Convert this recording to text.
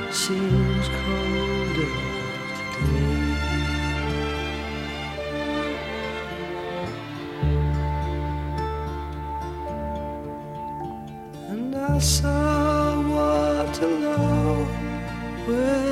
seems colder today. And I saw Waterloo where